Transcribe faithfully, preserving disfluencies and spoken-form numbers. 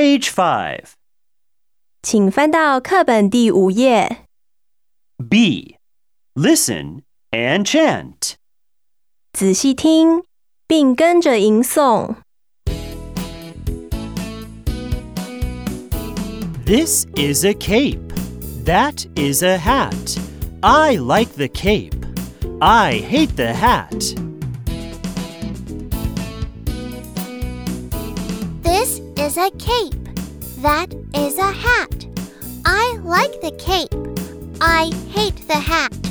Page five. 请翻到课本第五页。 B. Listen and chant. 仔细听，并跟着吟诵。 This is a cape. That is a hat. I like the cape. I hate the hat. This is a cape. That is a hat. I like the cape. I hate the hat.